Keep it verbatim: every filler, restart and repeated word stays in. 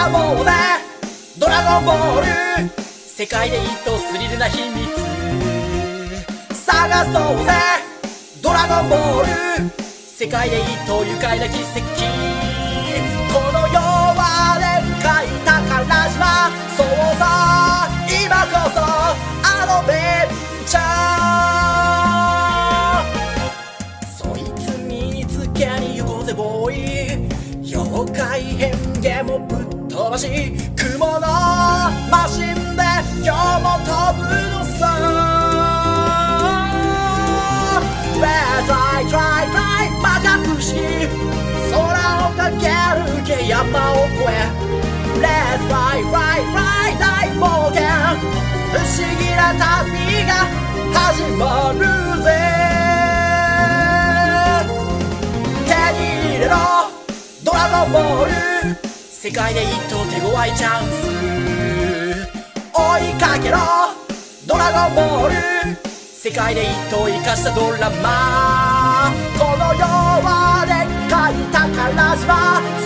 掴もうぜドラゴンボール、世界で一等スリルな秘密探そうぜドラゴンボール、世界で一等愉快な奇跡、この世はでっかい宝島、そうさ今こそアドベンチャー、そいつ見つけに行こうぜボーイ、妖怪変幻もぶっ飛ばし雲のマシンで今日も飛ぶのさ、 Let's fly fly fly バカ虫空を駆け抜け山を越え Let's fly fly fly 大冒険、不思議な旅が始まるぜ、手に入れろドラゴンボール、世界で一等手強いチャンス追いかけろドラゴンボール、世界で一等生かしたドラマ、この世はでっかい宝島、